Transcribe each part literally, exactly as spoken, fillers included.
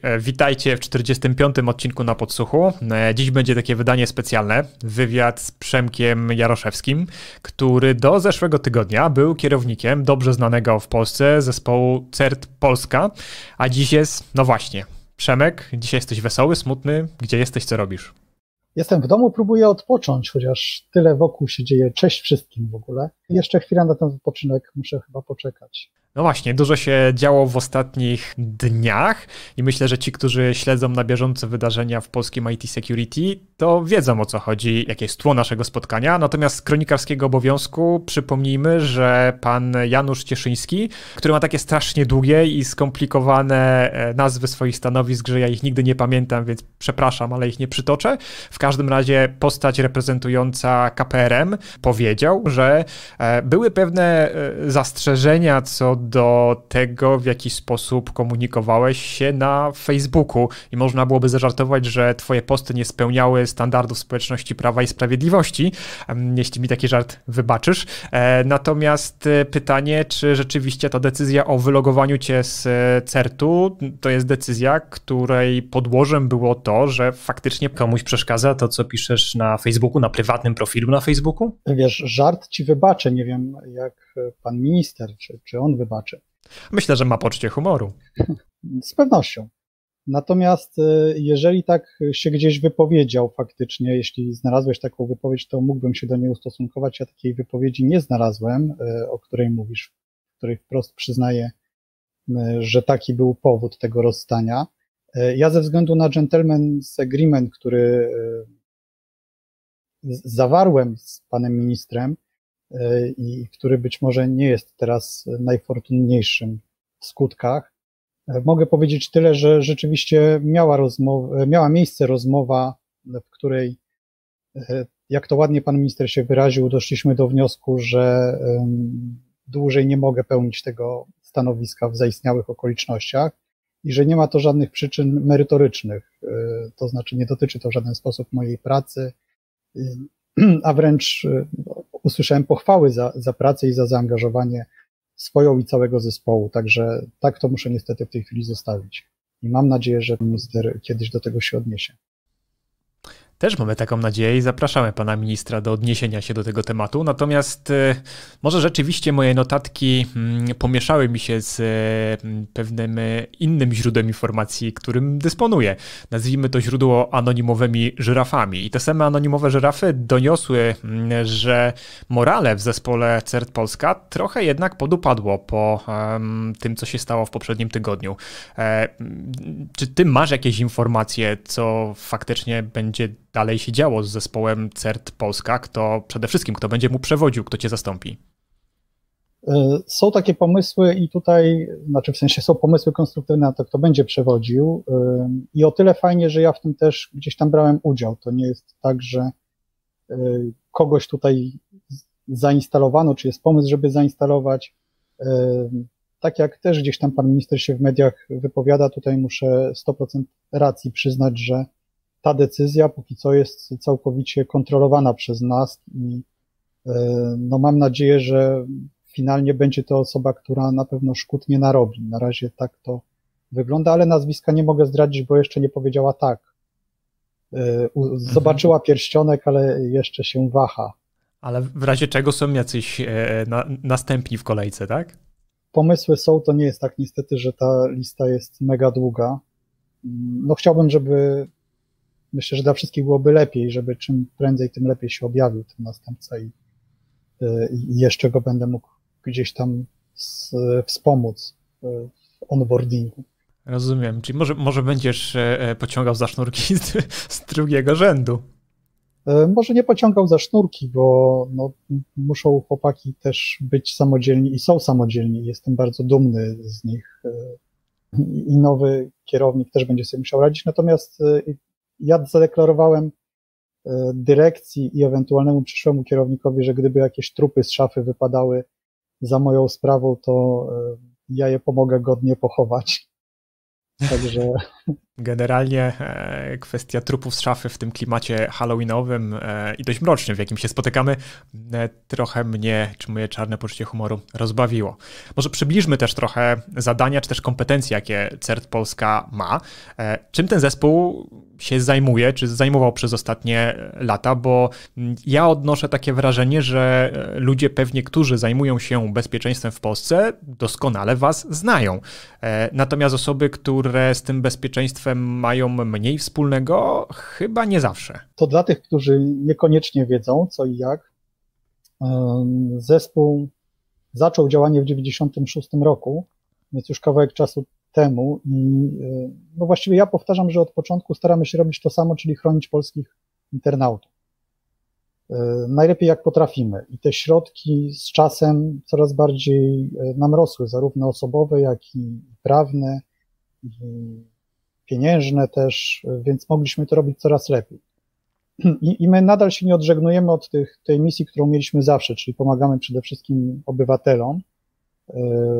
E, Witajcie w czterdziestym piątym odcinku Na Podsłuchu. E, Dziś będzie takie wydanie specjalne, wywiad z Przemkiem Jaroszewskim, który do zeszłego tygodnia był kierownikiem dobrze znanego w Polsce zespołu C E R T Polska, a dziś jest, no właśnie, Przemek, dzisiaj jesteś wesoły, smutny, gdzie jesteś, co robisz? Jestem w domu, próbuję odpocząć, chociaż tyle wokół się dzieje. Cześć wszystkim w ogóle. Jeszcze chwilę na ten odpoczynek muszę chyba poczekać. No właśnie, dużo się działo w ostatnich dniach i myślę, że ci, którzy śledzą na bieżąco wydarzenia w polskim I T Security, to wiedzą, o co chodzi, jakie jest tło naszego spotkania. Natomiast z kronikarskiego obowiązku przypomnijmy, że pan Janusz Cieszyński, który ma takie strasznie długie i skomplikowane nazwy swoich stanowisk, że ja ich nigdy nie pamiętam, więc przepraszam, ale ich nie przytoczę. W każdym razie postać reprezentująca K P R M powiedział, że były pewne zastrzeżenia co do tego, w jaki sposób komunikowałeś się na Facebooku i można byłoby zażartować, że twoje posty nie spełniały standardów społeczności Prawa i Sprawiedliwości, jeśli mi taki żart wybaczysz. Natomiast pytanie, czy rzeczywiście ta decyzja o wylogowaniu cię z C E R T-u to jest decyzja, której podłożem było to, że faktycznie komuś przeszkadza to, co piszesz na Facebooku, na prywatnym profilu na Facebooku? Wiesz, żart ci wybaczę, nie wiem jak pan minister, czy, czy on wybaczy. Myślę, że ma poczucie humoru. Z pewnością. Natomiast jeżeli tak się gdzieś wypowiedział faktycznie, jeśli znalazłeś taką wypowiedź, to mógłbym się do niej ustosunkować. Ja takiej wypowiedzi nie znalazłem, o której mówisz, w której wprost przyznaję, że taki był powód tego rozstania. Ja ze względu na gentleman's agreement, który zawarłem z panem ministrem, i który być może nie jest teraz najfortunniejszym w skutkach. Mogę powiedzieć tyle, że rzeczywiście miała, rozmowa, miała miejsce rozmowa, w której, jak to ładnie pan minister się wyraził, doszliśmy do wniosku, że dłużej nie mogę pełnić tego stanowiska w zaistniałych okolicznościach i że nie ma to żadnych przyczyn merytorycznych, to znaczy nie dotyczy to w żaden sposób mojej pracy, a wręcz usłyszałem pochwały za, za pracę i za zaangażowanie swoją i całego zespołu, także tak to muszę niestety w tej chwili zostawić. I mam nadzieję, że minister kiedyś do tego się odniesie. Też mamy taką nadzieję i zapraszamy pana ministra do odniesienia się do tego tematu. Natomiast y, może rzeczywiście moje notatki y, pomieszały mi się z y, pewnym y, innym źródłem informacji, którym dysponuję. Nazwijmy to źródło anonimowymi żyrafami. I te same anonimowe żyrafy doniosły, y, że morale w zespole C E R T Polska trochę jednak podupadło po y, tym, co się stało w poprzednim tygodniu. Y, czy ty masz jakieś informacje, co faktycznie będzie dalej się działo z zespołem C E R T Polska, kto przede wszystkim, kto będzie mu przewodził, kto cię zastąpi? Są takie pomysły i tutaj, znaczy w sensie są pomysły konstruktywne na to, kto będzie przewodził i o tyle fajnie, że ja w tym też gdzieś tam brałem udział. To nie jest tak, że kogoś tutaj zainstalowano, czy jest pomysł, żeby zainstalować. Tak jak też gdzieś tam pan minister się w mediach wypowiada, tutaj muszę sto procent racji przyznać, że ta decyzja póki co jest całkowicie kontrolowana przez nas i no mam nadzieję, że finalnie będzie to osoba, która na pewno szkód nie narobi. Na razie tak to wygląda, ale nazwiska nie mogę zdradzić, bo jeszcze nie powiedziała tak. Zobaczyła pierścionek, ale jeszcze się waha. Ale w razie czego są jacyś na, następni w kolejce, tak? Pomysły są, to nie jest tak niestety, że ta lista jest mega długa. No chciałbym, żeby Myślę, że dla wszystkich byłoby lepiej, żeby czym prędzej, tym lepiej się objawił ten następca i, i jeszcze go będę mógł gdzieś tam z, wspomóc w onboardingu. Rozumiem, czyli może, może będziesz pociągał za sznurki z, z drugiego rzędu. Może nie pociągał za sznurki, bo no, muszą chłopaki też być samodzielni i są samodzielni. Jestem bardzo dumny z nich i nowy kierownik też będzie sobie musiał radzić, natomiast ja zadeklarowałem dyrekcji i ewentualnemu przyszłemu kierownikowi, że gdyby jakieś trupy z szafy wypadały za moją sprawą, to ja je pomogę godnie pochować. Także... Generalnie e, kwestia trupów z szafy w tym klimacie halloweenowym e, i dość mrocznym, w jakim się spotykamy, e, trochę mnie, czy moje czarne poczucie humoru rozbawiło. Może przybliżmy też trochę zadania, czy też kompetencje, jakie C E R T Polska ma. E, czym ten zespół się zajmuje, czy zajmował przez ostatnie lata, bo ja odnoszę takie wrażenie, że ludzie pewnie, którzy zajmują się bezpieczeństwem w Polsce, doskonale was znają. E, natomiast osoby, które z tym bezpieczeństwem mają mniej wspólnego, chyba nie zawsze. To dla tych, którzy niekoniecznie wiedzą co i jak, zespół zaczął działanie w dziewięćdziesiątym szóstym roku, więc już kawałek czasu temu i no właściwie ja powtarzam, że od początku staramy się robić to samo, czyli chronić polskich internautów. Najlepiej jak potrafimy i te środki z czasem coraz bardziej nam rosły, zarówno osobowe, jak i prawne, i pieniężne też, więc mogliśmy to robić coraz lepiej. I, i my nadal się nie odżegnujemy od tych, tej misji, którą mieliśmy zawsze, czyli pomagamy przede wszystkim obywatelom, yy,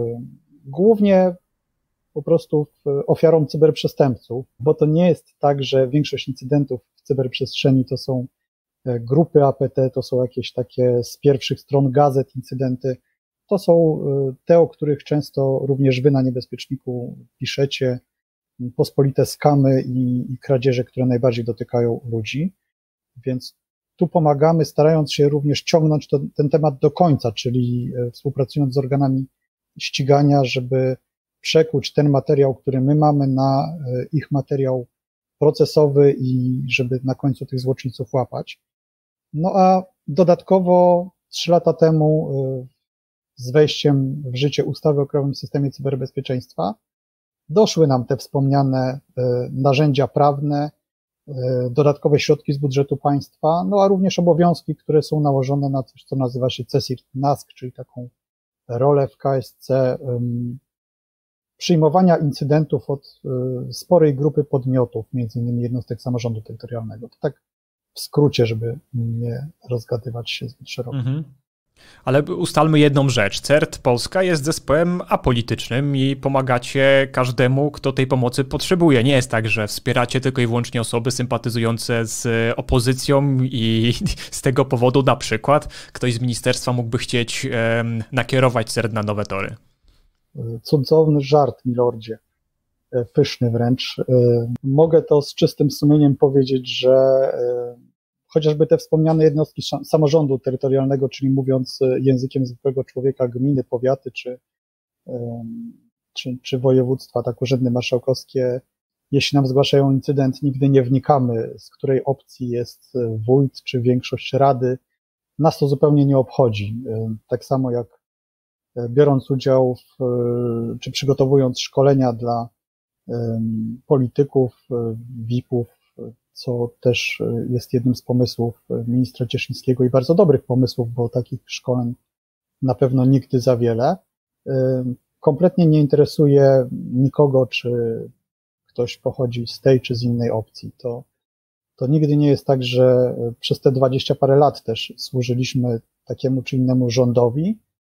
głównie po prostu ofiarom cyberprzestępców, bo to nie jest tak, że większość incydentów w cyberprzestrzeni to są grupy A P T, to są jakieś takie z pierwszych stron gazet incydenty, to są te, o których często również wy na Niebezpieczniku piszecie, pospolite skamy i, i kradzieże, które najbardziej dotykają ludzi, więc tu pomagamy, starając się również ciągnąć to, ten temat do końca, czyli współpracując z organami ścigania, żeby przekuć ten materiał, który my mamy, na ich materiał procesowy i żeby na końcu tych złoczyńców łapać. No a dodatkowo trzy lata temu z wejściem w życie ustawy o krajowym systemie cyberbezpieczeństwa doszły nam te wspomniane narzędzia prawne, dodatkowe środki z budżetu państwa, no a również obowiązki, które są nałożone na coś, co nazywa się C S I R T N A S K, czyli taką rolę w K S C przyjmowania incydentów od sporej grupy podmiotów, między innymi jednostek samorządu terytorialnego. To tak w skrócie, żeby nie rozgadywać się zbyt szeroko. Mhm. Ale ustalmy jedną rzecz. C E R T Polska jest zespołem apolitycznym i pomagacie każdemu, kto tej pomocy potrzebuje. Nie jest tak, że wspieracie tylko i wyłącznie osoby sympatyzujące z opozycją i z tego powodu na przykład ktoś z ministerstwa mógłby chcieć um, nakierować C E R T na nowe tory. Cudowny żart, milordzie. Pyszny wręcz. Mogę to z czystym sumieniem powiedzieć, że chociażby te wspomniane jednostki samorządu terytorialnego, czyli mówiąc językiem zwykłego człowieka, gminy, powiaty czy, czy, czy województwa, tak urzędy marszałkowskie, jeśli nam zgłaszają incydent, nigdy nie wnikamy, z której opcji jest wójt czy większość rady. Nas to zupełnie nie obchodzi. Tak samo jak biorąc udział w, czy przygotowując szkolenia dla polityków, V I P-ów, co też jest jednym z pomysłów ministra Cieszyńskiego i bardzo dobrych pomysłów, bo takich szkoleń na pewno nigdy za wiele. Kompletnie nie interesuje nikogo, czy ktoś pochodzi z tej czy z innej opcji. To, to nigdy nie jest tak, że przez te dwadzieścia parę lat też służyliśmy takiemu czy innemu rządowi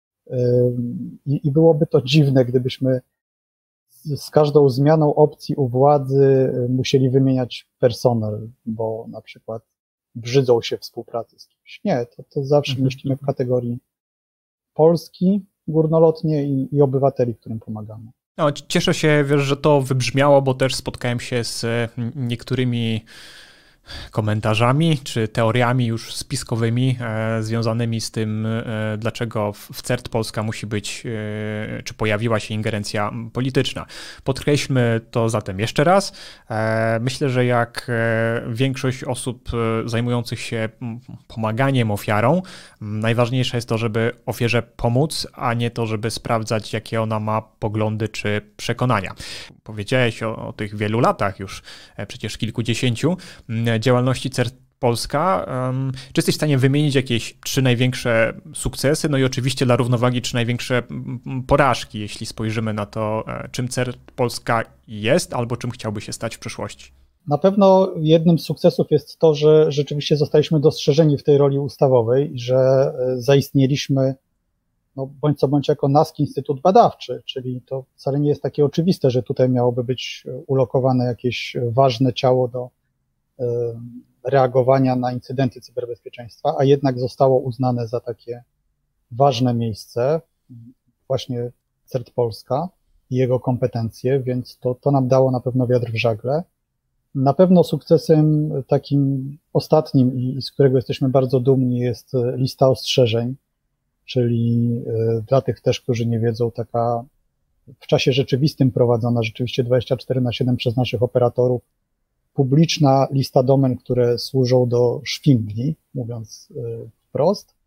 i, i byłoby to dziwne, gdybyśmy z każdą zmianą opcji u władzy musieli wymieniać personel, bo na przykład brzydzą się współpracy z kimś. Nie, to, to zawsze mhm. myślimy w kategorii Polski górnolotnie i, i obywateli, którym pomagamy. No, cieszę się, wiesz, że to wybrzmiało, bo też spotkałem się z niektórymi komentarzami czy teoriami już spiskowymi e, związanymi z tym, e, dlaczego w C E R T Polska musi być, e, czy pojawiła się ingerencja polityczna. Podkreślmy to zatem jeszcze raz. E, myślę, że jak e, większość osób e, zajmujących się pomaganiem ofiarom, m, najważniejsze jest to, żeby ofierze pomóc, a nie to, żeby sprawdzać, jakie ona ma poglądy czy przekonania. Powiedziałeś o, o tych wielu latach już, e, przecież kilkudziesięciu, działalności C E R T Polska. Czy jesteś w stanie wymienić jakieś trzy największe sukcesy, no i oczywiście dla równowagi trzy największe porażki, jeśli spojrzymy na to, czym C E R T Polska jest albo czym chciałby się stać w przyszłości? Na pewno jednym z sukcesów jest to, że rzeczywiście zostaliśmy dostrzeżeni w tej roli ustawowej i że zaistnieliśmy no bądź co bądź jako NASK Instytut Badawczy, czyli to wcale nie jest takie oczywiste, że tutaj miałoby być ulokowane jakieś ważne ciało do reagowania na incydenty cyberbezpieczeństwa, a jednak zostało uznane za takie ważne miejsce, właśnie CERT Polska i jego kompetencje, więc to, to nam dało na pewno wiatr w żagle. Na pewno sukcesem takim ostatnim i z którego jesteśmy bardzo dumni jest lista ostrzeżeń, czyli dla tych też, którzy nie wiedzą, taka w czasie rzeczywistym prowadzona rzeczywiście dwadzieścia cztery na siedem przez naszych operatorów publiczna lista domen, które służą do szwindli, mówiąc wprost.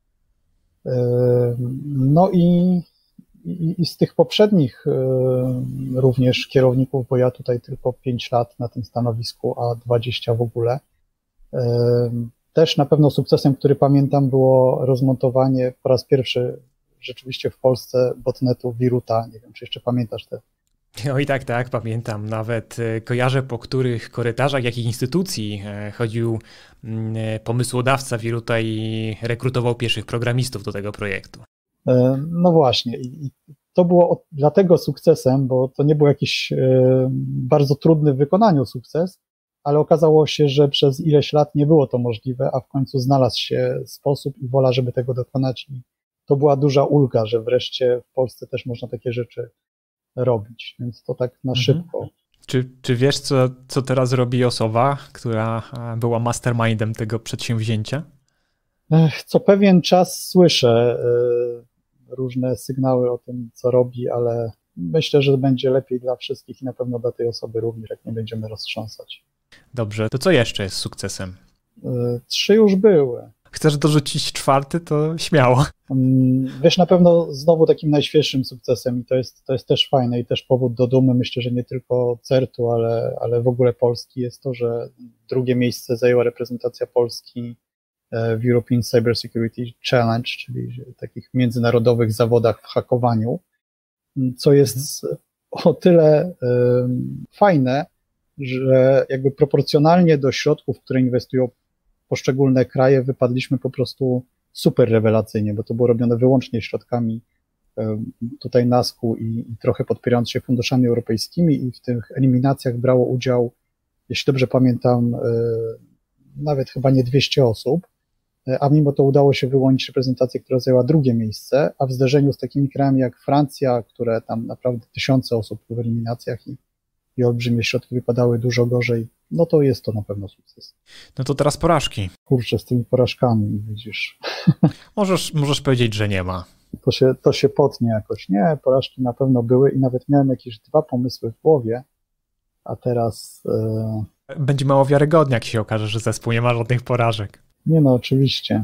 No i, i, i z tych poprzednich również kierowników, bo ja tutaj tylko pięć lat na tym stanowisku, a dwadzieścia w ogóle, też na pewno sukcesem, który pamiętam, było rozmontowanie po raz pierwszy rzeczywiście w Polsce botnetu Viruta. Nie wiem, czy jeszcze pamiętasz te. No i tak, tak, pamiętam. Nawet kojarzę, po których korytarzach, jakich instytucji chodził pomysłodawca Viruta i rekrutował pierwszych programistów do tego projektu. No właśnie. I to było dlatego sukcesem, bo to nie był jakiś bardzo trudny w wykonaniu sukces, ale okazało się, że przez ileś lat nie było to możliwe, a w końcu znalazł się sposób i wola, żeby tego dokonać. I to była duża ulga, że wreszcie w Polsce też można takie rzeczy robić, więc to tak na szybko. Mhm. Czy, czy wiesz, co, co teraz robi osoba, która była mastermindem tego przedsięwzięcia? Co pewien czas słyszę różne sygnały o tym, co robi, ale myślę, że będzie lepiej dla wszystkich i na pewno dla tej osoby również, jak nie będziemy roztrząsać. Dobrze, to co jeszcze jest sukcesem? Trzy już były. Chcesz dorzucić czwarty, to śmiało. Wiesz, na pewno znowu takim najświeższym sukcesem i to jest, to jest też fajne i też powód do dumy, myślę, że nie tylko certu, ale, ale w ogóle Polski, jest to, że drugie miejsce zajęła reprezentacja Polski w European Cyber Security Challenge, czyli takich międzynarodowych zawodach w hakowaniu, co jest o tyle fajne, że jakby proporcjonalnie do środków, które inwestują poszczególne kraje, wypadliśmy po prostu super rewelacyjnie, bo to było robione wyłącznie środkami tutaj nasku i, i trochę podpierając się funduszami europejskimi i w tych eliminacjach brało udział, jeśli dobrze pamiętam, nawet chyba nie dwieście osób, a mimo to udało się wyłonić reprezentację, która zajęła drugie miejsce, a w zderzeniu z takimi krajami jak Francja, które tam naprawdę tysiące osób w eliminacjach i, i olbrzymie środki wypadały dużo gorzej, no to jest to na pewno sukces. No to teraz porażki. Kurczę, z tymi porażkami, widzisz. Możesz, możesz powiedzieć, że nie ma. To się, to się potnie jakoś. Nie, porażki na pewno były i nawet miałem jakieś dwa pomysły w głowie, a teraz... Yy... Będzie mało wiarygodnie, jak się okaże, że zespół nie ma żadnych porażek. Nie no, oczywiście.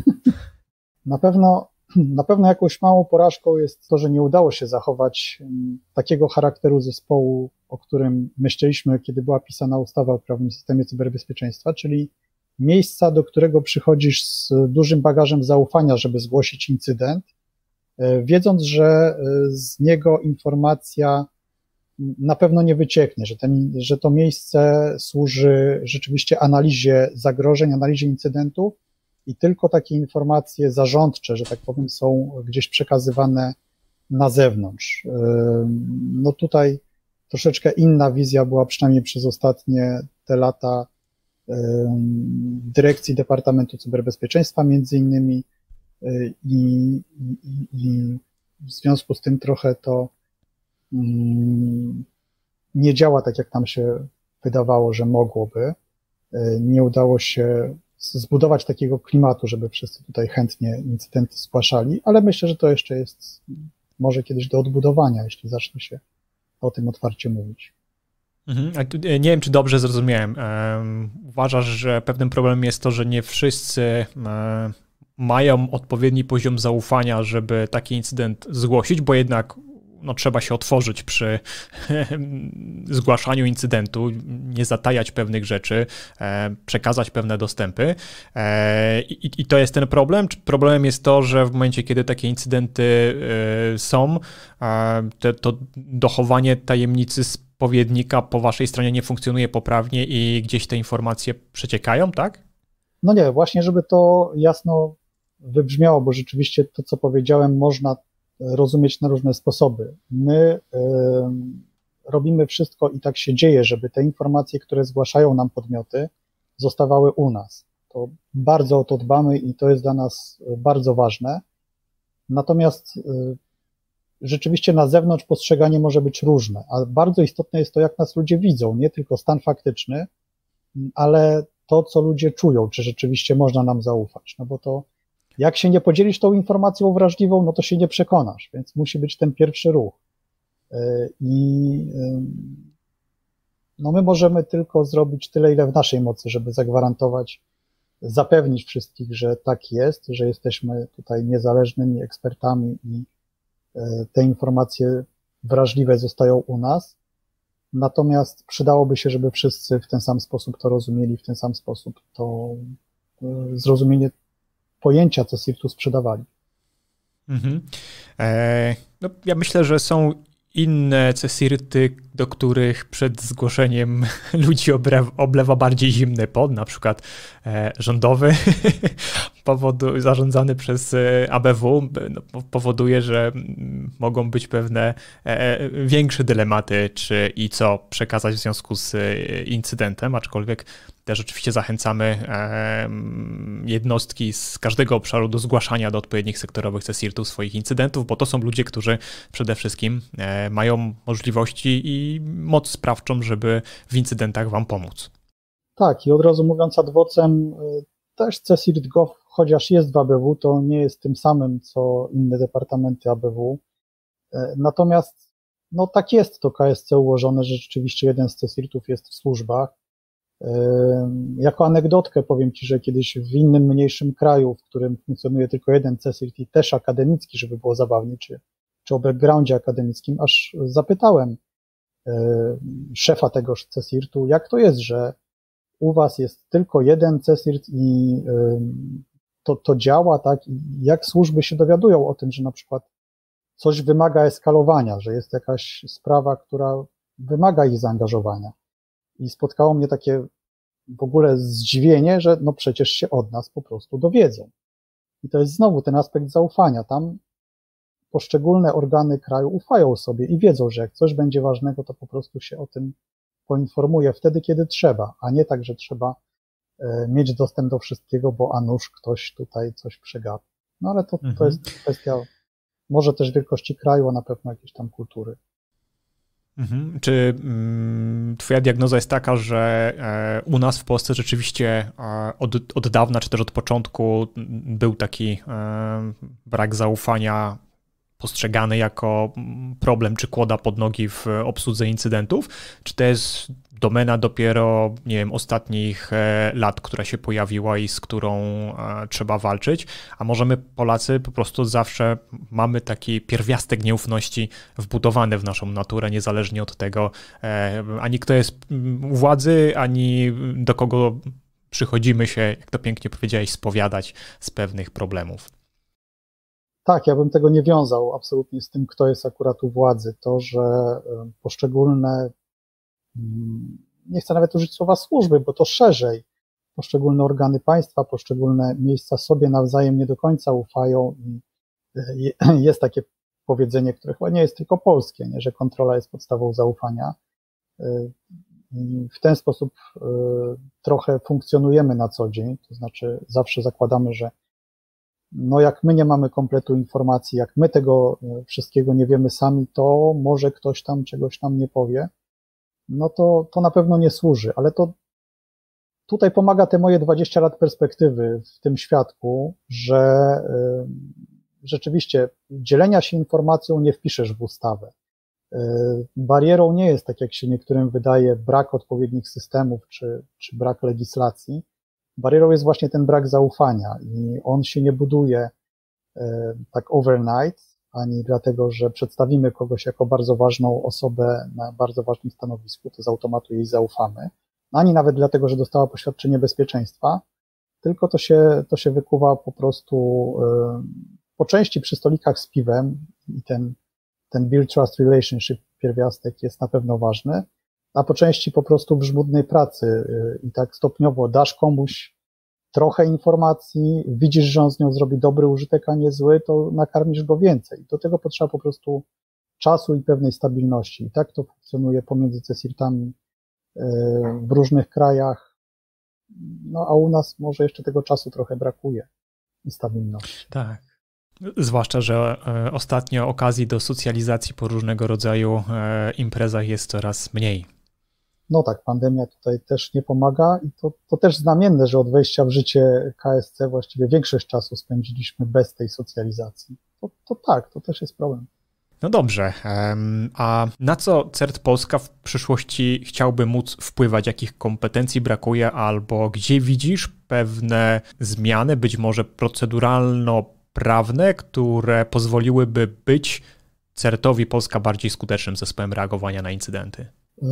Na pewno, na pewno jakąś małą porażką jest to, że nie udało się zachować takiego charakteru zespołu, o którym myśleliśmy, kiedy była pisana ustawa o prawnym systemie cyberbezpieczeństwa, czyli miejsca, do którego przychodzisz z dużym bagażem zaufania, żeby zgłosić incydent, wiedząc, że z niego informacja na pewno nie wycieknie, że, ten, że to miejsce służy rzeczywiście analizie zagrożeń, analizie incydentów i tylko takie informacje zarządcze, że tak powiem, są gdzieś przekazywane na zewnątrz. No tutaj troszeczkę inna wizja była, przynajmniej przez ostatnie te lata, dyrekcji Departamentu Cyberbezpieczeństwa między innymi i, i, i w związku z tym trochę to nie działa tak, jak nam się wydawało, że mogłoby. Nie udało się zbudować takiego klimatu, żeby wszyscy tutaj chętnie incydenty zgłaszali, ale myślę, że to jeszcze jest może kiedyś do odbudowania, jeśli zacznie się o tym otwarcie mówić. Mhm. Nie wiem, czy dobrze zrozumiałem. Uważasz, że pewnym problemem jest to, że nie wszyscy mają odpowiedni poziom zaufania, żeby taki incydent zgłosić, bo jednak no, trzeba się otworzyć przy zgłaszaniu incydentu, nie zatajać pewnych rzeczy, przekazać pewne dostępy. I, i to jest ten problem? Czy problemem jest to, że w momencie, kiedy takie incydenty są, to, to dochowanie tajemnicy spowiednika po waszej stronie nie funkcjonuje poprawnie i gdzieś te informacje przeciekają, tak? No nie, właśnie żeby to jasno wybrzmiało, bo rzeczywiście to, co powiedziałem, można rozumieć na różne sposoby. My robimy wszystko i tak się dzieje, żeby te informacje, które zgłaszają nam podmioty, zostawały u nas. To bardzo o to dbamy i to jest dla nas bardzo ważne. Natomiast rzeczywiście na zewnątrz postrzeganie może być różne, a bardzo istotne jest to, jak nas ludzie widzą, nie tylko stan faktyczny, ale to, co ludzie czują, czy rzeczywiście można nam zaufać, no bo to jak się nie podzielisz tą informacją wrażliwą, no to się nie przekonasz, więc musi być ten pierwszy ruch. I no my możemy tylko zrobić tyle, ile w naszej mocy, żeby zagwarantować, zapewnić wszystkich, że tak jest, że jesteśmy tutaj niezależnymi ekspertami i te informacje wrażliwe zostają u nas. Natomiast przydałoby się, żeby wszyscy w ten sam sposób to rozumieli, w ten sam sposób to zrozumienie pojęcia CESIRT-u sprzedawali. Mhm. E, no, ja myślę, że są inne CESIRT-y, do których przed zgłoszeniem ludzi oblewa, oblewa bardziej zimny pot, na przykład e, rządowy, powodu, zarządzany przez A B W, no, powoduje, że mogą być pewne e, większe dylematy, czy i co przekazać w związku z incydentem, aczkolwiek też oczywiście zachęcamy e, jednostki z każdego obszaru do zgłaszania do odpowiednich sektorowych CESIRT-ów swoich incydentów, bo to są ludzie, którzy przede wszystkim e, mają możliwości i moc sprawczą, żeby w incydentach wam pomóc. Tak, i od razu mówiąc ad vocem, też CESIRT kropka gov, chociaż jest w A B W, to nie jest tym samym, co inne departamenty A B W. Natomiast no tak jest to K S C ułożone, że rzeczywiście jeden z CESIRT-ów jest w służbach. Jako anegdotkę powiem Ci, że kiedyś w innym mniejszym kraju, w którym funkcjonuje tylko jeden CESIRT i też akademicki, żeby było zabawnie, czy, czy o backgroundzie akademickim, aż zapytałem szefa tegoż CESIRT-u, jak to jest, że u was jest tylko jeden CESIRT i to, to działa, tak? I jak służby się dowiadują o tym, że na przykład coś wymaga eskalowania, że jest jakaś sprawa, która wymaga ich zaangażowania. I spotkało mnie takie w ogóle zdziwienie, że no przecież się od nas po prostu dowiedzą. I to jest znowu ten aspekt zaufania. Tam poszczególne organy kraju ufają sobie i wiedzą, że jak coś będzie ważnego, to po prostu się o tym poinformuje wtedy, kiedy trzeba, a nie tak, że trzeba mieć dostęp do wszystkiego, bo a nuż ktoś tutaj coś przegapi. No ale to, mhm. to jest kwestia może też wielkości kraju, a na pewno jakiejś tam kultury. Mhm. Czy mm, twoja diagnoza jest taka, że e, u nas w Polsce rzeczywiście e, od, od dawna, czy też od początku był taki e, brak zaufania postrzegany jako problem, czy kłoda pod nogi w obsłudze incydentów? Czy to jest domena dopiero, nie wiem, ostatnich lat, która się pojawiła i z którą trzeba walczyć? A może my, Polacy, po prostu zawsze mamy taki pierwiastek nieufności wbudowany w naszą naturę, niezależnie od tego, ani kto jest u władzy, ani do kogo przychodzimy się, jak to pięknie powiedziałeś, spowiadać z pewnych problemów. Tak, ja bym tego nie wiązał absolutnie z tym, kto jest akurat u władzy. To, że poszczególne, nie chcę nawet użyć słowa służby, bo to szerzej, poszczególne organy państwa, poszczególne miejsca sobie nawzajem nie do końca ufają i jest takie powiedzenie, które chyba nie jest tylko polskie, nie, że kontrola jest podstawą zaufania. I w ten sposób trochę funkcjonujemy na co dzień, to znaczy zawsze zakładamy, że no jak my nie mamy kompletu informacji, jak my tego wszystkiego nie wiemy sami, to może ktoś tam czegoś nam nie powie, no to, to na pewno nie służy, ale to tutaj pomaga te moje dwadzieścia lat perspektywy w tym świadku, że y, rzeczywiście dzielenia się informacją nie wpiszesz w ustawę. Y, barierą nie jest, tak jak się niektórym wydaje, brak odpowiednich systemów czy, czy brak legislacji. Barierą jest właśnie ten brak zaufania i on się nie buduje e, tak overnight, ani dlatego, że przedstawimy kogoś jako bardzo ważną osobę na bardzo ważnym stanowisku, to z automatu jej zaufamy, ani nawet dlatego, że dostała poświadczenie bezpieczeństwa, tylko to się, to się wykuwa po prostu e, po części przy stolikach z piwem i ten, ten build trust relationship pierwiastek jest na pewno ważny, a po części po prostu w żmudnej pracy i tak stopniowo dasz komuś trochę informacji, widzisz, że on z nią zrobi dobry użytek, a nie zły, to nakarmisz go więcej. Do tego potrzeba po prostu czasu i pewnej stabilności. I tak to funkcjonuje pomiędzy CESIRT-ami w różnych krajach, no a u nas może jeszcze tego czasu trochę brakuje i stabilności. Tak. Zwłaszcza, że ostatnio okazji do socjalizacji po różnego rodzaju imprezach jest coraz mniej. No tak, pandemia tutaj też nie pomaga i to, to też znamienne, że od wejścia w życie K S C właściwie większość czasu spędziliśmy bez tej socjalizacji. To, to tak, to też jest problem. No dobrze, a na co CERT Polska w przyszłości chciałby móc wpływać, jakich kompetencji brakuje, albo gdzie widzisz pewne zmiany, być może proceduralno-prawne, które pozwoliłyby być CERT-owi Polska bardziej skutecznym zespołem reagowania na incydenty?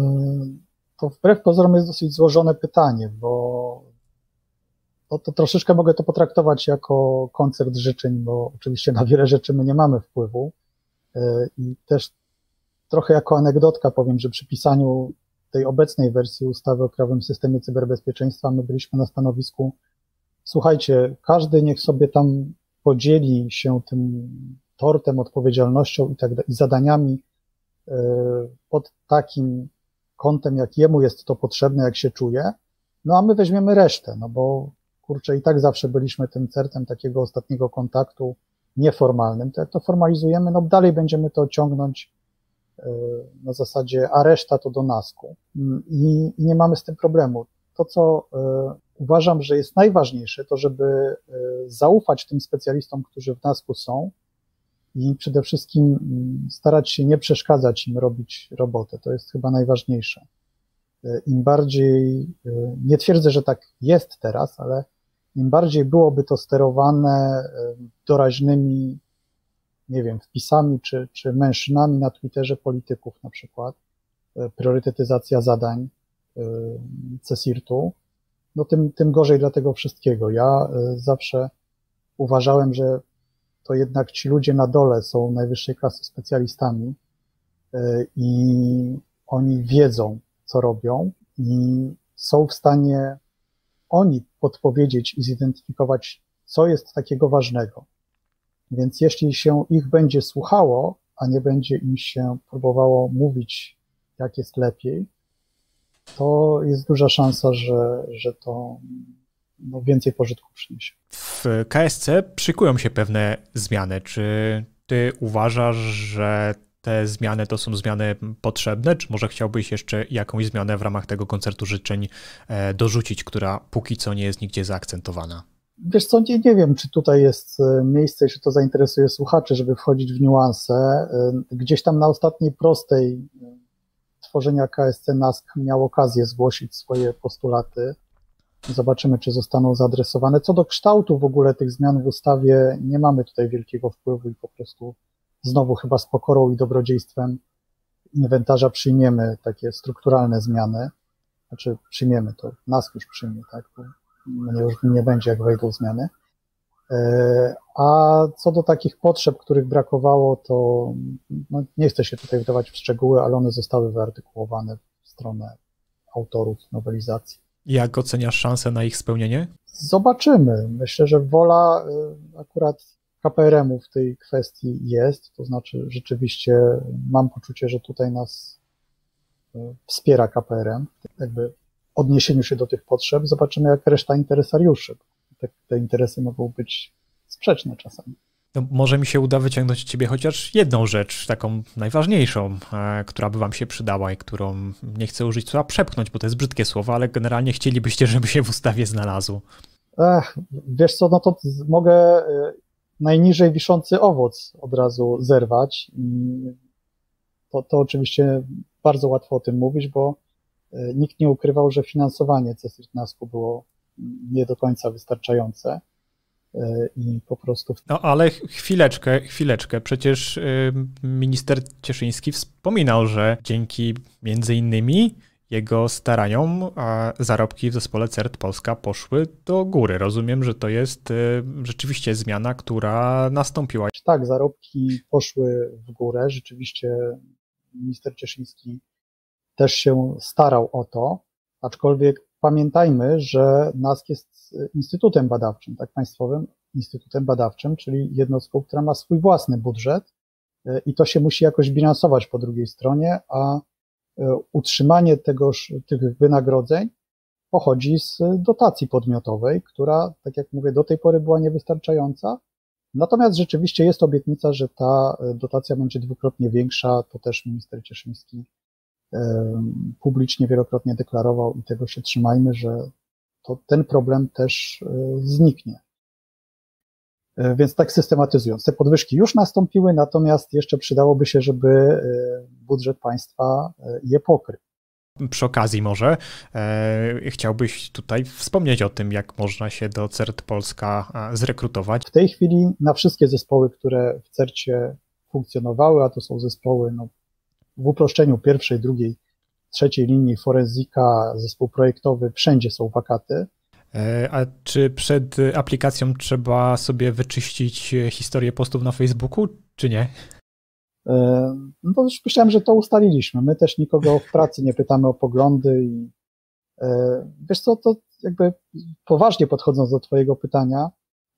To wbrew pozorom jest dosyć złożone pytanie, bo to, to troszeczkę mogę to potraktować jako koncert życzeń, bo oczywiście na wiele rzeczy my nie mamy wpływu. I też trochę jako anegdotka powiem, że przy pisaniu tej obecnej wersji ustawy o krajowym systemie cyberbezpieczeństwa my byliśmy na stanowisku, słuchajcie, każdy niech sobie tam podzieli się tym tortem, odpowiedzialnością i tak i zadaniami pod takim kątem, jak jemu jest to potrzebne, jak się czuje, no a my weźmiemy resztę, no bo kurczę, i tak zawsze byliśmy tym certem takiego ostatniego kontaktu nieformalnym, to jak to formalizujemy, no dalej będziemy to ciągnąć na zasadzie, a reszta to do nasku. I, i nie mamy z tym problemu. To, co uważam, że jest najważniejsze, to żeby zaufać tym specjalistom, którzy w nasku są i przede wszystkim starać się nie przeszkadzać im robić robotę. To jest chyba najważniejsze. Im bardziej, nie twierdzę, że tak jest teraz, ale im bardziej byłoby to sterowane doraźnymi, nie wiem, wpisami czy, czy menszynami na Twitterze polityków na przykład, priorytetyzacja zadań CESIRT-u, no tym, tym gorzej dla tego wszystkiego. Ja zawsze uważałem, że to jednak ci ludzie na dole są najwyższej klasy specjalistami i oni wiedzą, co robią i są w stanie oni podpowiedzieć i zidentyfikować, co jest takiego ważnego. Więc jeśli się ich będzie słuchało, a nie będzie im się próbowało mówić, jak jest lepiej, to jest duża szansa, że, że to no, więcej pożytku przyniesie. W K S C szykują się pewne zmiany. Czy ty uważasz, że te zmiany to są zmiany potrzebne, czy może chciałbyś jeszcze jakąś zmianę w ramach tego koncertu życzeń dorzucić, która póki co nie jest nigdzie zaakcentowana? Wiesz co, nie, nie wiem, czy tutaj jest miejsce, czy to zainteresuje słuchaczy, żeby wchodzić w niuanse. Gdzieś tam na ostatniej prostej tworzenia K S C NASK miał okazję zgłosić swoje postulaty. Zobaczymy, czy zostaną zaadresowane. Co do kształtu w ogóle tych zmian w ustawie, nie mamy tutaj wielkiego wpływu i po prostu znowu chyba z pokorą i dobrodziejstwem inwentarza przyjmiemy takie strukturalne zmiany. Znaczy przyjmiemy to, NASK już przyjmie, tak? Bo mnie już nie będzie, jak wejdą zmiany. A co do takich potrzeb, których brakowało, to no, nie chcę się tutaj wdawać w szczegóły, ale one zostały wyartykułowane w stronę autorów nowelizacji. Jak oceniasz szansę na ich spełnienie? Zobaczymy. Myślę, że wola akurat K P R M-u w tej kwestii jest, to znaczy rzeczywiście mam poczucie, że tutaj nas wspiera K P R M, jakby odniesieniu się do tych potrzeb. Zobaczymy, jak reszta interesariuszy. Te, te interesy mogą być sprzeczne czasami. No, może mi się uda wyciągnąć od ciebie chociaż jedną rzecz, taką najważniejszą, e, która by wam się przydała i którą nie chcę użyć słowa przepchnąć, bo to jest brzydkie słowo, ale generalnie chcielibyście, żeby się w ustawie znalazło. Ech, wiesz co, no to mogę najniżej wiszący owoc od razu zerwać. I to, to oczywiście bardzo łatwo o tym mówić, bo nikt nie ukrywał, że finansowanie CESIRT NASK-u było nie do końca wystarczające i po prostu... No ale chwileczkę, chwileczkę. Przecież minister Cieszyński wspominał, że dzięki między innymi jego staraniom zarobki w zespole CERT Polska poszły do góry. Rozumiem, że to jest rzeczywiście zmiana, która nastąpiła. Tak, zarobki poszły w górę. Rzeczywiście minister Cieszyński też się starał o to, aczkolwiek pamiętajmy, że NASK jest jest instytutem badawczym, tak, państwowym instytutem badawczym, czyli jednostką, która ma swój własny budżet i to się musi jakoś bilansować po drugiej stronie, a utrzymanie tegoż, tych wynagrodzeń pochodzi z dotacji podmiotowej, która, tak jak mówię, do tej pory była niewystarczająca. Natomiast rzeczywiście jest obietnica, że ta dotacja będzie dwukrotnie większa. To też minister Cieszyński publicznie wielokrotnie deklarował i tego się trzymajmy, że to ten problem też zniknie. Więc tak systematyzując, te podwyżki już nastąpiły, natomiast jeszcze przydałoby się, żeby budżet państwa je pokrył. Przy okazji może e, chciałbyś tutaj wspomnieć o tym, jak można się do CERT Polska zrekrutować. W tej chwili na wszystkie zespoły, które w CERT-cie funkcjonowały, a to są zespoły no, w uproszczeniu pierwszej, drugiej, trzeciej linii, forenzyka, zespół projektowy, wszędzie są wakaty. E, a czy przed aplikacją trzeba sobie wyczyścić historię postów na Facebooku, czy nie? No to już myślałem, że to ustaliliśmy. My też nikogo w pracy nie pytamy o poglądy i wiesz co, to jakby poważnie podchodząc do twojego pytania,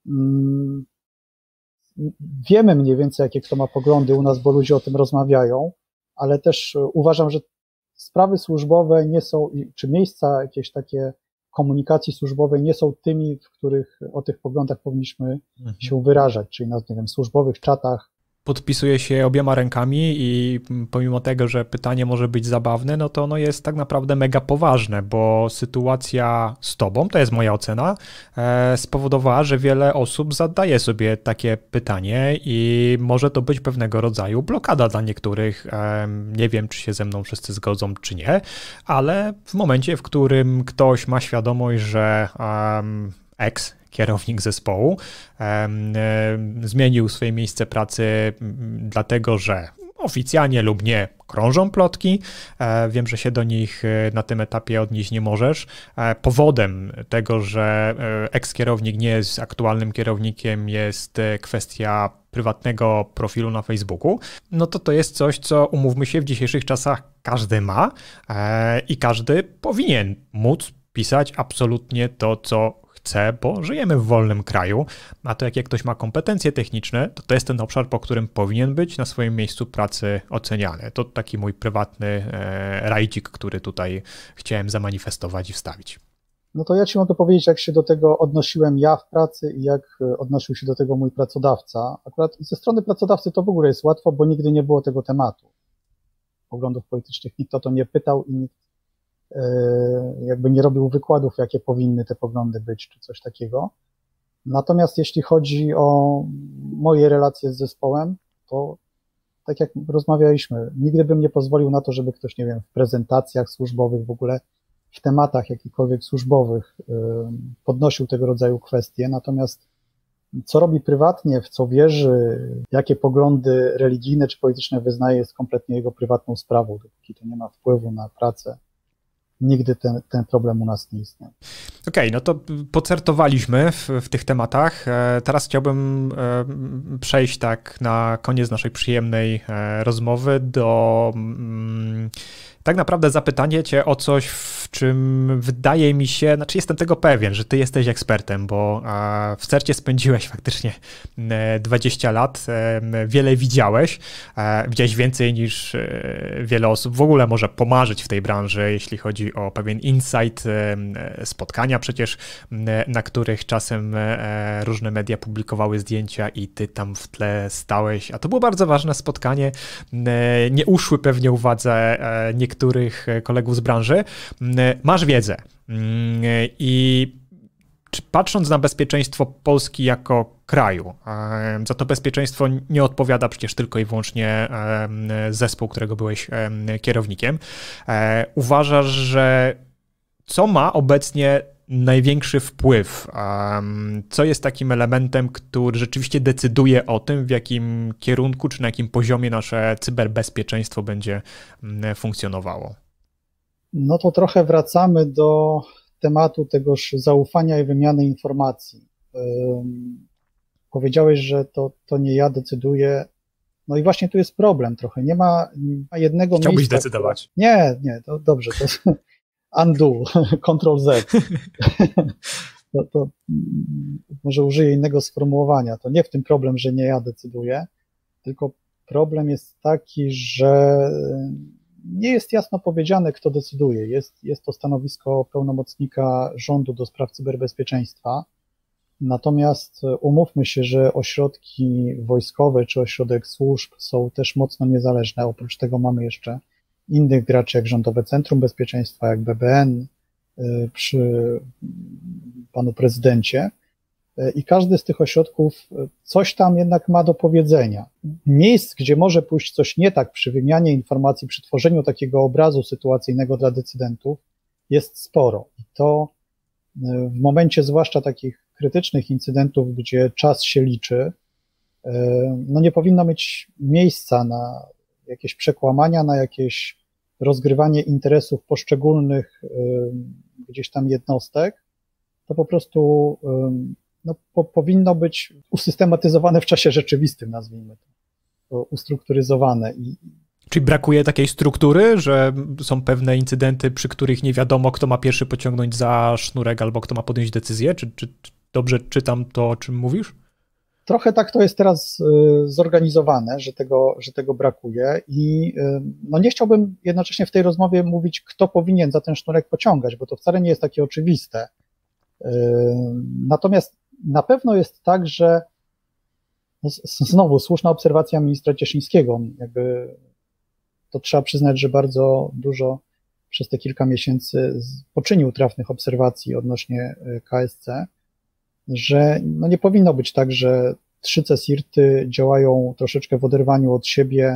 wiemy mniej więcej, jakie kto ma poglądy u nas, bo ludzie o tym rozmawiają, ale też uważam, że sprawy służbowe nie są, czy miejsca jakieś takie komunikacji służbowej nie są tymi, w których o tych poglądach powinniśmy mhm. się wyrażać, czyli na, nie wiem, służbowych czatach. Podpisuję się obiema rękami i pomimo tego, że pytanie może być zabawne, no to ono jest tak naprawdę mega poważne, bo sytuacja z tobą, to jest moja ocena, e, spowodowała, że wiele osób zadaje sobie takie pytanie i może to być pewnego rodzaju blokada dla niektórych. E, nie wiem, czy się ze mną wszyscy zgodzą, czy nie, ale w momencie, w którym ktoś ma świadomość, że um, ex kierownik zespołu um, um, zmienił swoje miejsce pracy um, dlatego, że oficjalnie lub nie krążą plotki. E, wiem, że się do nich na tym etapie odnieść nie możesz. E, powodem tego, że eks-kierownik nie jest aktualnym kierownikiem, jest kwestia prywatnego profilu na Facebooku, no to to jest coś, co umówmy się, w dzisiejszych czasach każdy ma e, i każdy powinien móc pisać absolutnie to, co chce, bo żyjemy w wolnym kraju, a to jak ktoś ma kompetencje techniczne, to to jest ten obszar, po którym powinien być na swoim miejscu pracy oceniany. To taki mój prywatny e, rajdzik, który tutaj chciałem zamanifestować i wstawić. No to ja ci mogę powiedzieć, jak się do tego odnosiłem ja w pracy i jak odnosił się do tego mój pracodawca. Akurat ze strony pracodawcy to w ogóle jest łatwo, bo nigdy nie było tego tematu. Poglądów politycznych nikt o to nie pytał i nikt jakby nie robił wykładów, jakie powinny te poglądy być, czy coś takiego. Natomiast jeśli chodzi o moje relacje z zespołem, to tak jak rozmawialiśmy, nigdy bym nie pozwolił na to, żeby ktoś, nie wiem, w prezentacjach służbowych, w ogóle w tematach jakichkolwiek służbowych podnosił tego rodzaju kwestie. Natomiast co robi prywatnie, w co wierzy, jakie poglądy religijne czy polityczne wyznaje, jest kompletnie jego prywatną sprawą, dopóki to nie ma wpływu na pracę. Nigdy ten, ten problem u nas nie istniał. Okej, okay, no to pocertowaliśmy w, w tych tematach. Teraz chciałbym przejść tak na koniec naszej przyjemnej rozmowy do tak naprawdę zapytanie cię o coś, w czym wydaje mi się, znaczy jestem tego pewien, że ty jesteś ekspertem, bo w CERT-cie spędziłeś faktycznie dwadzieścia lat, wiele widziałeś, widziałeś więcej niż wiele osób w ogóle może pomarzyć w tej branży, jeśli chodzi o pewien insight, spotkania przecież, na których czasem różne media publikowały zdjęcia i ty tam w tle stałeś, a to było bardzo ważne spotkanie, nie uszły pewnie uwadze niektórych kolegów z branży. Masz wiedzę i patrząc na bezpieczeństwo Polski jako kraju, za to bezpieczeństwo nie odpowiada przecież tylko i wyłącznie zespół, którego byłeś kierownikiem. Uważasz, że co ma obecnie największy wpływ? Co jest takim elementem, który rzeczywiście decyduje o tym, w jakim kierunku czy na jakim poziomie nasze cyberbezpieczeństwo będzie funkcjonowało? No to trochę wracamy do tematu tegoż zaufania i wymiany informacji. Powiedziałeś, że to, to nie ja decyduję. No i właśnie tu jest problem trochę. Nie ma, nie ma jednego Chciałbyś miejsca. Chciałbyś decydować. Które... Nie, nie, to dobrze. To jest undo, control Z. to, to może użyję innego sformułowania. To nie w tym problem, że nie ja decyduję, tylko problem jest taki, że nie jest jasno powiedziane, kto decyduje. Jest, jest to stanowisko pełnomocnika rządu do spraw cyberbezpieczeństwa. Natomiast umówmy się, że ośrodki wojskowe czy ośrodek służb są też mocno niezależne. Oprócz tego mamy jeszcze innych graczy, jak Rządowe Centrum Bezpieczeństwa, jak B B N przy panu prezydencie. I każdy z tych ośrodków coś tam jednak ma do powiedzenia. Miejsc, gdzie może pójść coś nie tak przy wymianie informacji, przy tworzeniu takiego obrazu sytuacyjnego dla decydentów jest sporo. I to w momencie zwłaszcza takich krytycznych incydentów, gdzie czas się liczy, no nie powinno mieć miejsca na jakieś przekłamania, na jakieś rozgrywanie interesów poszczególnych gdzieś tam jednostek. To po prostu no, po, powinno być usystematyzowane w czasie rzeczywistym, nazwijmy to, ustrukturyzowane. I, Czyli brakuje takiej struktury, że są pewne incydenty, przy których nie wiadomo, kto ma pierwszy pociągnąć za sznurek albo kto ma podjąć decyzję? Czy, czy, czy dobrze czytam to, o czym mówisz? Trochę tak to jest teraz y, zorganizowane, że tego, że tego brakuje i y, no nie chciałbym jednocześnie w tej rozmowie mówić, kto powinien za ten sznurek pociągać, bo to wcale nie jest takie oczywiste. Y, natomiast na pewno jest tak, że no, znowu słuszna obserwacja ministra Cieszyńskiego, jakby to trzeba przyznać, że bardzo dużo przez te kilka miesięcy poczynił trafnych obserwacji odnośnie K S C, że no nie powinno być tak, że trzy CSIRT-y działają troszeczkę w oderwaniu od siebie,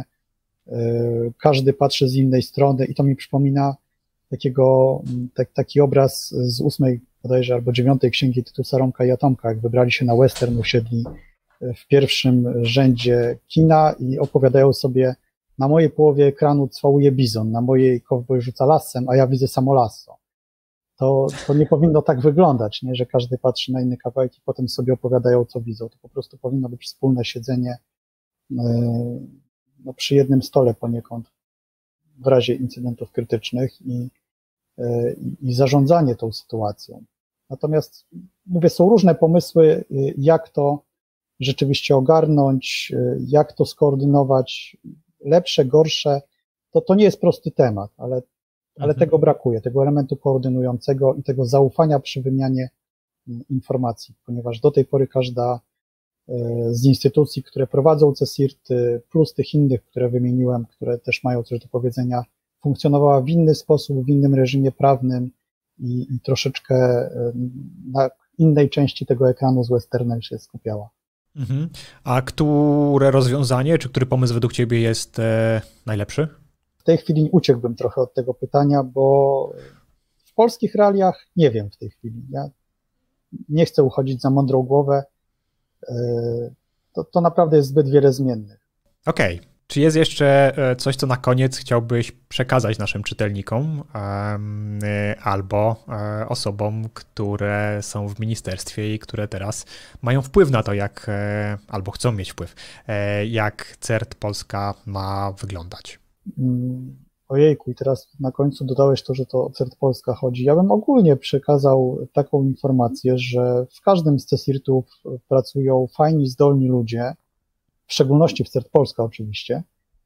każdy patrzy z innej strony i to mi przypomina takiego, tak, taki obraz z ósmej bodajże albo dziewiątej księgi Tytusa Romka i Atomka, jak wybrali się na western, usiedli w pierwszym rzędzie kina i opowiadają sobie: na mojej połowie ekranu cwałuje bizon, na mojej kowboj rzuca lasem, a ja widzę samo lasso. To, to nie powinno tak wyglądać, nie? Że każdy patrzy na inny kawałek i potem sobie opowiadają, co widzą. To po prostu powinno być wspólne siedzenie yy, no, przy jednym stole poniekąd w razie incydentów krytycznych i, yy, i zarządzanie tą sytuacją. Natomiast, mówię, są różne pomysły, yy, jak to rzeczywiście ogarnąć, yy, jak to skoordynować, lepsze, gorsze. To, to nie jest prosty temat, ale ale mhm. tego brakuje, tego elementu koordynującego i tego zaufania przy wymianie informacji, ponieważ do tej pory każda z instytucji, które prowadzą CSIRT-y, plus tych innych, które wymieniłem, które też mają coś do powiedzenia, funkcjonowała w inny sposób, w innym reżimie prawnym i, i troszeczkę na innej części tego ekranu z westernem się skupiała. Mhm. A które rozwiązanie, czy który pomysł według Ciebie jest e, najlepszy? W tej chwili uciekłbym trochę od tego pytania, bo w polskich realiach nie wiem w tej chwili. Ja nie chcę uchodzić za mądrą głowę. To, to naprawdę jest zbyt wiele zmiennych. Okej. Okay. Czy jest jeszcze coś, co na koniec chciałbyś przekazać naszym czytelnikom um, albo um, osobom, które są w ministerstwie i które teraz mają wpływ na to, jak, albo chcą mieć wpływ, jak CERT Polska ma wyglądać? Ojejku, i teraz na końcu dodałeś to, że to o CERT Polska chodzi. Ja bym ogólnie przekazał taką informację, że w każdym z CSIRT-ów pracują fajni, zdolni ludzie, w szczególności w CERT Polska oczywiście,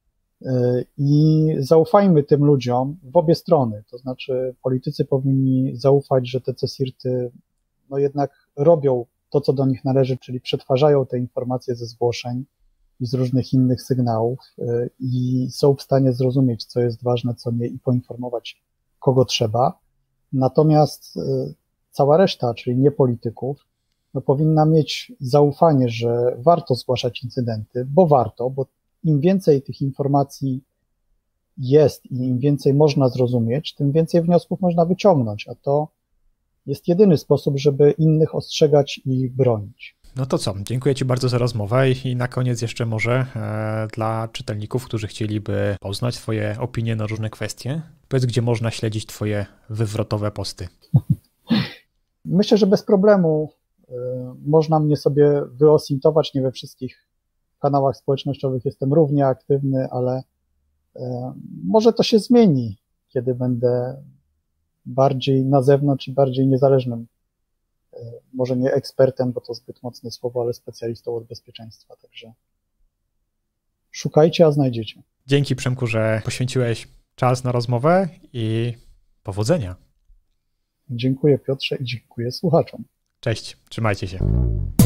i zaufajmy tym ludziom w obie strony, to znaczy politycy powinni zaufać, że te CSIRT-y no jednak robią to, co do nich należy, czyli przetwarzają te informacje ze zgłoszeń i z różnych innych sygnałów i są w stanie zrozumieć, co jest ważne, co nie i poinformować, kogo trzeba. Natomiast cała reszta, czyli nie polityków, no powinna mieć zaufanie, że warto zgłaszać incydenty, bo warto, bo im więcej tych informacji jest i im więcej można zrozumieć, tym więcej wniosków można wyciągnąć, a to jest jedyny sposób, żeby innych ostrzegać i bronić. No to co, dziękuję Ci bardzo za rozmowę i na koniec jeszcze może e, dla czytelników, którzy chcieliby poznać Twoje opinie na różne kwestie, powiedz, gdzie można śledzić Twoje wywrotowe posty. Myślę, że bez problemu y, można mnie sobie wyosintować, nie we wszystkich kanałach społecznościowych jestem równie aktywny, ale y, może to się zmieni, kiedy będę bardziej na zewnątrz i bardziej niezależnym y, może nie ekspertem, bo to zbyt mocne słowo, ale specjalistą od bezpieczeństwa. Także szukajcie, a znajdziecie. Dzięki, Przemku, że poświęciłeś czas na rozmowę i powodzenia. Dziękuję, Piotrze, i dziękuję słuchaczom. Cześć, trzymajcie się.